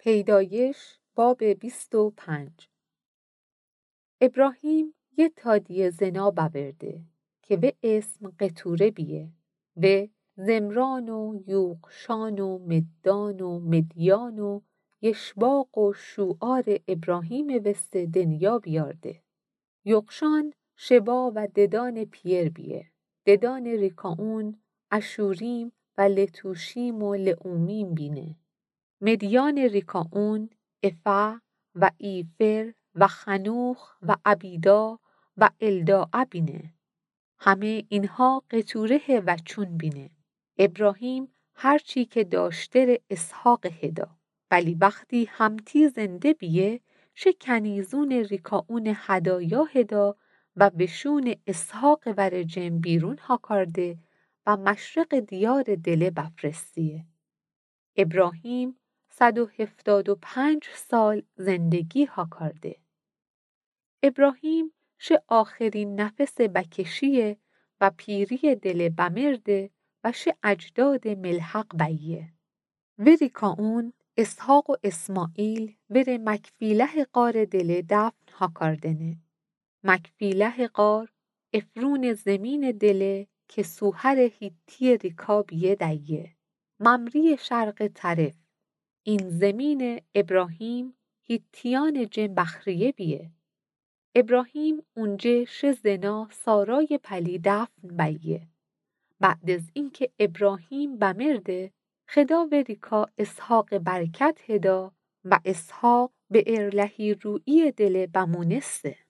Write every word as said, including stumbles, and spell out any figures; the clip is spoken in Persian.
پیدایش باب بیست و پنج. ابراهیم یه تادیه زنا ببرده که به اسم قطوره بیه و زمران و یوقشان و مدان و مدیان و یشباق و شوعار ابراهیم وست دنیا بیارده. یوقشان شبا و ددان پیر بیه. ددان ریکاون، اشوریم و لتوشیم و لعومیم بینه. مدیان ریکاون، افع و ایفر و خنوخ و عبیدا و الداع بینه. همه اینها قطوره و چون بینه. ابراهیم هرچی که داشته اسحاق هدا. ولی وقتی همتی زنده بیه شه کنیزون ریکاون هدایا هدا و بشون اسحاق ورجم بیرون ها کرده و مشرق دیار دله بفرستیه. ابراهیم صد و هفتاد و پنج سال زندگی ها کرده. ابراهیم شه آخرین نفس بکشیه و پیری دل بمرده و شه اجداد ملحق بیه. وری کاون اسحاق و اسماعیل ور مکفیله قار دل دفن ها کردنه. مکفیله قار افرون زمین دله که سوهر هیتی ریکابیه دیه. ممری شرق طرف این زمین ابراهیم هیتیان جن بخریه بیه. ابراهیم اونجه شه زنا سارای پلی دفن بیه. بعد از اینکه ابراهیم بمرده خدا و ریکا اسحاق برکت هدا و اسحاق به ارلهی روئی دل بمونسته.